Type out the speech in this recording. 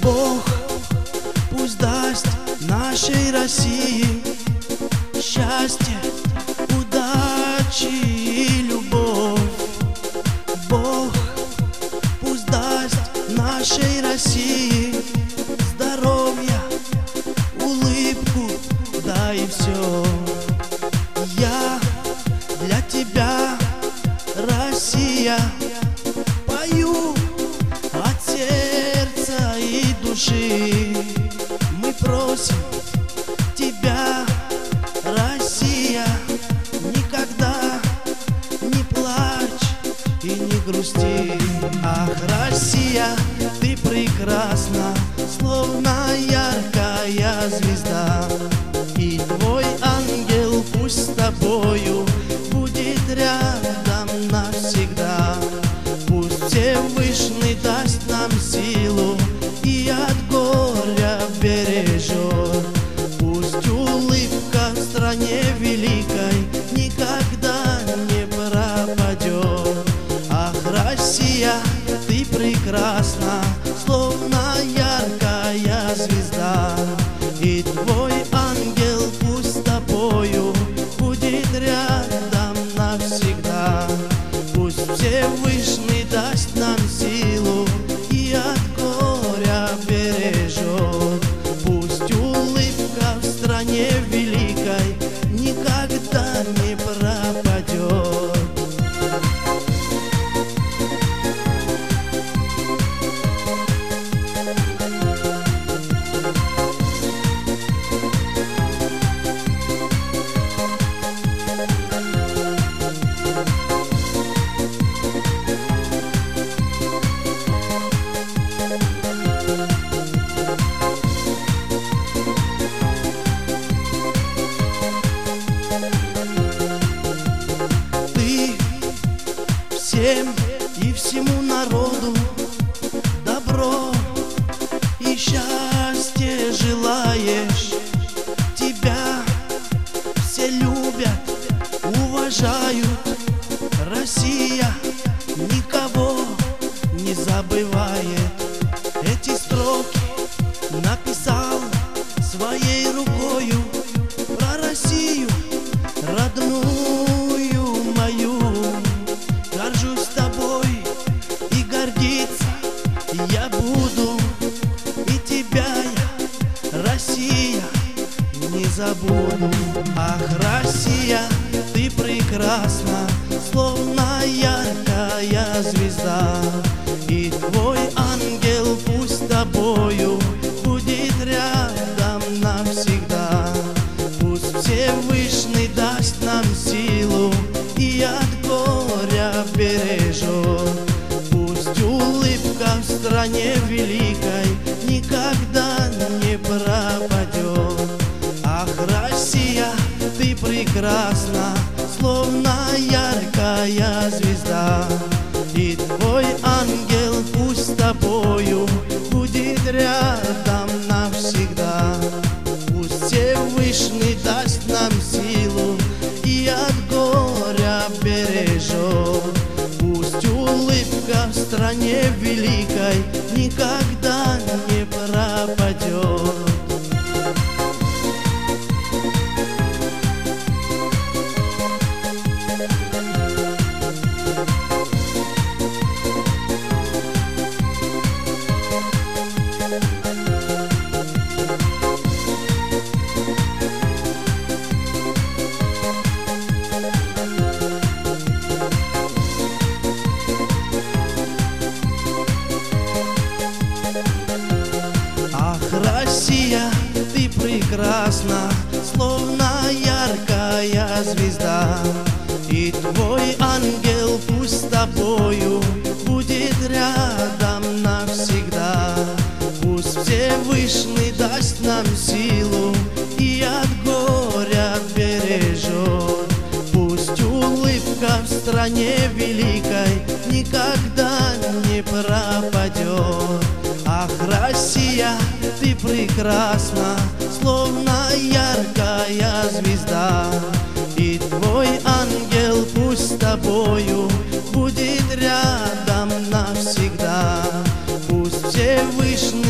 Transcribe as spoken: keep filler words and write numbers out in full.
Бог пусть даст нашей России счастье, удачи и любовь. Бог пусть даст нашей России здоровья, улыбку, да и все. Я для тебя, Россия, пою от сердца и души. Мы просим тебя, Россия, никогда не плачь и не грусти. Ах, Россия, ты прекрасна, словно яркая звезда. И твой ангел пусть с тобою будет рядом навсегда. Пусть Всевышний даст нам силу и от горя бережет. Пусть улыбка в стране великой никогда не пропадет. Ах, Россия, ты прекрасна, словно яркая звезда. И твой ангел пусть с тобою будет рядом навсегда. Пусть Всевышний даст нам силу и от горя бережет. Пусть улыбка в стране великой никогда не пропадет. Всем и всему народу добро и счастье желаешь. Тебя все любят, уважают. Россия никого не забывает. Эти строки написал своей рукою про Россию родную мою. Горжусь тобой и гордиться я буду, и тебя я, Россия, не забуду. Ах, Россия, ты прекрасна, словно яркая звезда. И твой ангел пусть с тобою будет рядом навсегда. Пусть Всевышний даст нам силу и от горя бережет. Пусть улыбка в стране великой никогда не пропадет. Ах, Россия, ты прекрасна, словно яркая звезда. И твой ангел пусть с тобою будет рядом навсегда. Пусть Всевышний даст нам силу и от горя бережет. Пусть улыбка в стране великой никогда не пропадет. Россия, ты прекрасна, словно яркая звезда. И твой ангел пусть с тобою будет рядом навсегда. Пусть Всевышний даст нам силу и от горя бережет. Пусть улыбка в стране великой никогда не пропадет. Ах, Россия, ты прекрасна, словно яркая звезда. И твой ангел пусть с тобою будет рядом навсегда. Пусть Всевышний